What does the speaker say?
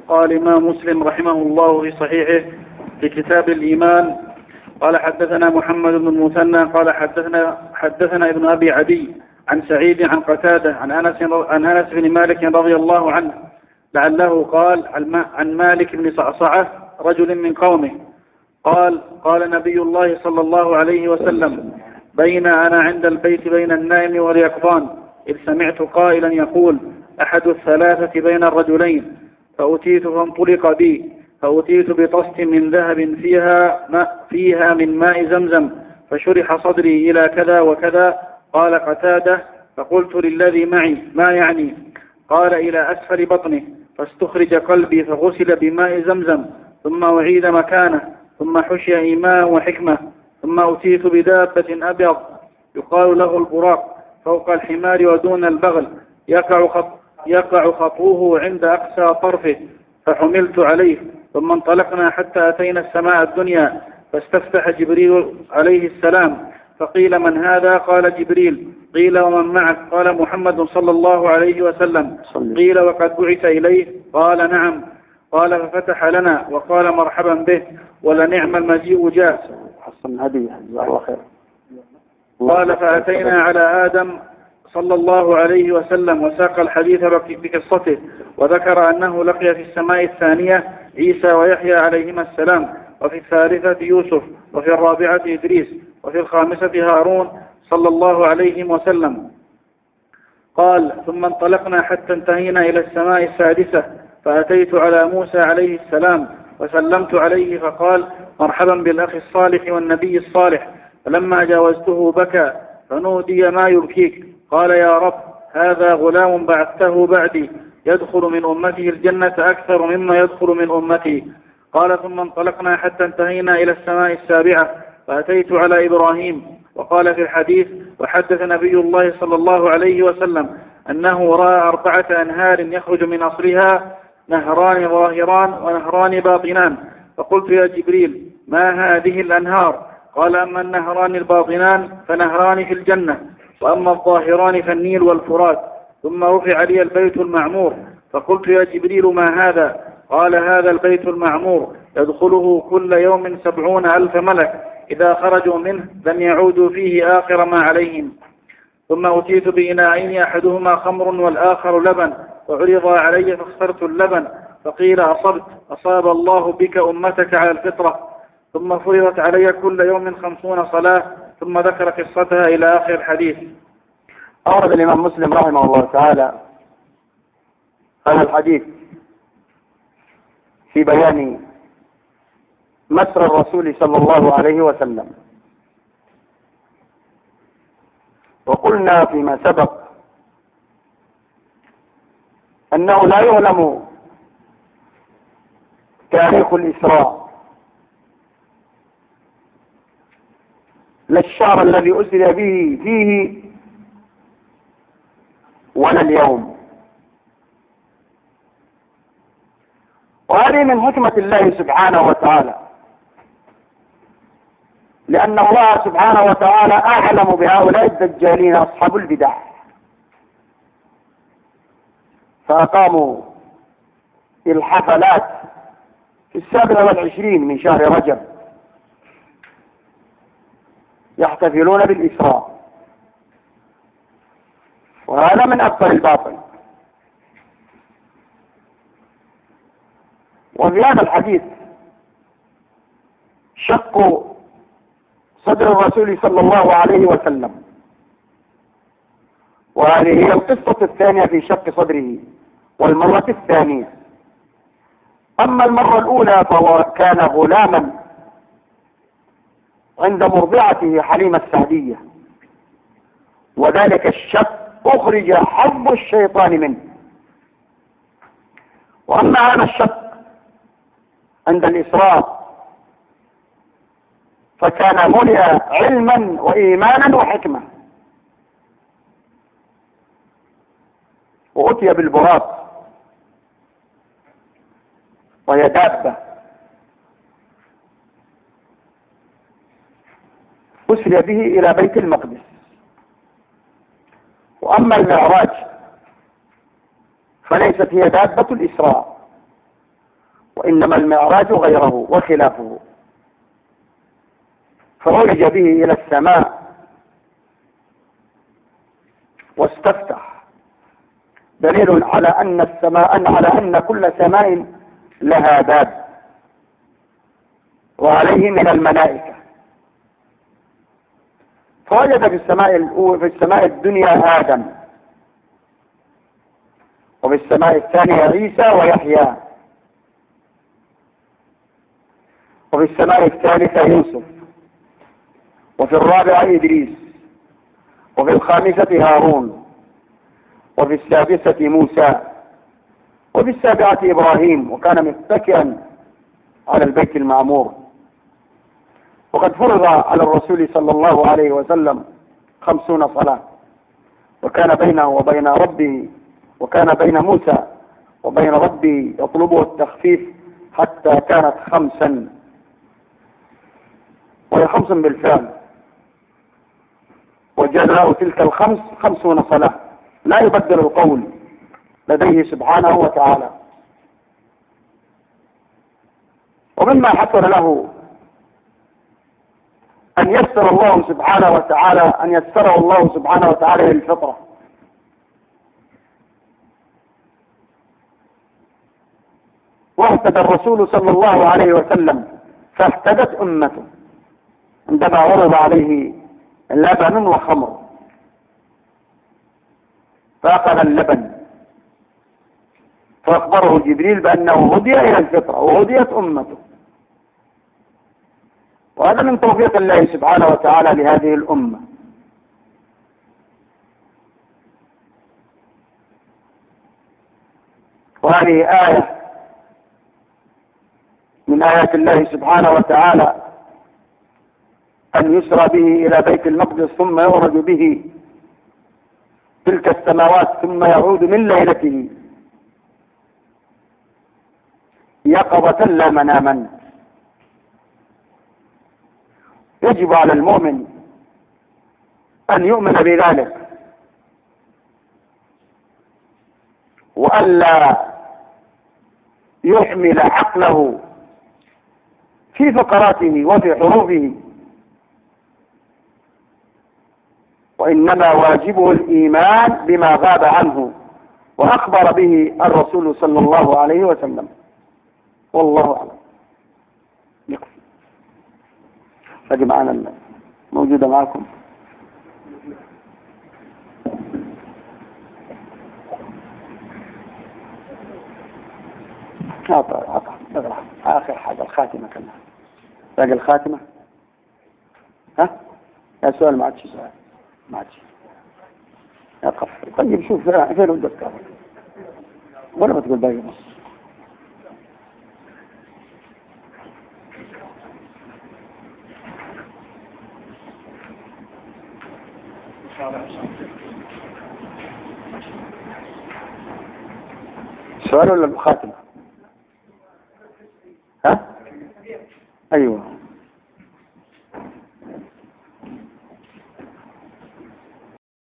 قال الإمام مسلم رحمه الله في صحيحه في كتاب الإيمان قال حدثنا محمد بن المثنى قال حدثنا ابن أبي عدي عن سعيد عن قتادة عن أنس بن مالك رضي الله عنه لعله قال عن مالك بن صعصعة رجل من قومه قال نبي الله صلى الله عليه وسلم بين أنا عند البيت بين النائم واليقظان إذ سمعت قائلا يقول أحد الثلاثة بين الرجلين فأتيت فانطلق بي فأتيت بطست من ذهب فيها من ماء زمزم فشرح صدري إلى كذا وكذا. قال قتادة فقلت للذي معي ما يعني؟ قال إلى أسفل بطنه فاستخرج قلبي فغسل بماء زمزم ثم أعيد مكانه ثم حشي إيماء وحكمة ثم أتيت بدابة أبيض يقال له البراق فوق الحمار ودون البغل يقع خطوه عند أقصى طرفه فحملت عليه ثم انطلقنا حتى أتينا السماء الدنيا فاستفتح جبريل عليه السلام فقيل من هذا؟ قال جبريل. قيل ومن معك؟ قال محمد صلى الله عليه وسلم. قيل وقد بعث إليه؟ قال نعم. قال ففتح لنا وقال مرحبا به ولنعم المجيء جاء. قال فأتينا على آدم صلى الله عليه وسلم وساق الحديث بقصته وذكر أنه لقي في السماء الثانية عيسى ويحيى عليهما السلام وفي الثالثة يوسف وفي الرابعة إدريس وفي الخامسة هارون صلى الله عليه وسلم. قال ثم انطلقنا حتى انتهينا إلى السماء السادسة فأتيت على موسى عليه السلام وسلمت عليه فقال مرحبا بالأخ الصالح والنبي الصالح. فلما جاوزته بكى فنودي ما يبكيك؟ قال يا رب هذا غلام بعثته بعدي يدخل من أمته الجنة أكثر مما يدخل من أمتي. قال ثم انطلقنا حتى انتهينا إلى السماء السابعة فأتيت على إبراهيم وقال في الحديث وحدث نبي الله صلى الله عليه وسلم أنه رأى 4 أنهار يخرج من أصلها نهران ظاهران ونهران باطنان. فقلت يا جبريل ما هذه الأنهار؟ قال أما النهران الباطنان فنهران في الجنة وأما الظاهران فالنيل والفرات. ثم رفع لي البيت المعمور فقلت يا جبريل ما هذا؟ قال هذا البيت المعمور يدخله كل يوم 70,000 ملك إذا خرجوا منه لم يعودوا فيه آخر ما عليهم. ثم أتيت بإناءين أحدهما خمر والآخر لبن وعرض علي فاخترت اللبن فقيل أصاب الله بك أمتك على الفطرة. ثم فرضت علي كل يوم 50 صلاة ثم ذكر قصتها إلى آخر الحديث. أورد الإمام مسلم رحمه الله تعالى هذا الحديث في بيان مسر الرسول صلى الله عليه وسلم. وقلنا فيما سبق أنه لا يعلم تاريخ الإسراء لا الشهر الذي أسري به فيه ولا اليوم. وهذه من حكمة الله سبحانه وتعالى لأن الله سبحانه وتعالى أعلم بهؤلاء الدجالين أصحاب البدع فأقاموا الحفلات في 27 من شهر رجب يحتفلون بالإسراء وهذا من أكبر الباطل. وفي هذا الحديث شق صدر الرسول صلى الله عليه وسلم وهذه هي القصة الثانية في شق صدره والمرة الثانية. أما المرة الأولى فهو كان غلاما عند مرضعته حليمة السعدية وذلك الشق أخرج حب الشيطان منه. وأما هذا الشق عند الإسراء فكان ملئ علما وإيمانا وحكمة وأتي بالبراق وهي دابة أسري به إلى بيت المقدس. وأما المعراج فليست هي دابة الإسراء وإنما المعراج غيره وخلافه. فعرج به إلى السماء واستفتح، دليل على أن كل سماء لها باب وعليه من الملائكة. فوجد في السماء الدنيا آدم، وفي السماء الثانية عيسى ويحيى، وفي السماء الثالثة يوسف، وفي الرابعة إدريس، وفي الخامسة هارون، وفي السادسة موسى، وفي السابعة إبراهيم، وكان متكئا على البيت المعمور. وقد فرض على الرسول صلى الله عليه وسلم 50 صلاة، وكان بينه وبين ربه، وكان بين موسى وبين ربه يطلبه التخفيف حتى كانت 5، وهي 5 بالفعل، وجزاء تلك 50 صلاة، لا يبدل القول لديه سبحانه وتعالى. ومما حصل له أن يسره الله سبحانه وتعالى للفطرة، واهتدى الرسول صلى الله عليه وسلم فاهتدت أمته عندما عرض عليه لبن وخمر، فأخذ اللبن فأخبره جبريل بأنه هدي إلى الفطرة وهديت أمته. وهذا من توفيق الله سبحانه وتعالى لهذه الأمة. وهذه آية من آيات الله سبحانه وتعالى أن يسرى به إلى بيت المقدس ثم يعرج به تلك السماوات ثم يعود من ليلته يقظة لا مناما. يجب على المؤمن أن يؤمن بذلك، وألا يحمل عقله في فقراته وفي حروفه، وإنما واجبه الإيمان بما غاب عنه وأخبر به الرسول صلى الله عليه وسلم. والله أعلم. يكفي. أجي معنا موجودة معكم. اقرأ آخر حاجة الخاتمة كمان. باقي الخاتمة. ها؟ يا سؤال ما عادش سؤال. ما عادش. اقف. طيب شوف فين ودك تقرأ. ولا ما تقول باقي نص. سؤال ولا الخاتمة؟ ها؟ أيوه.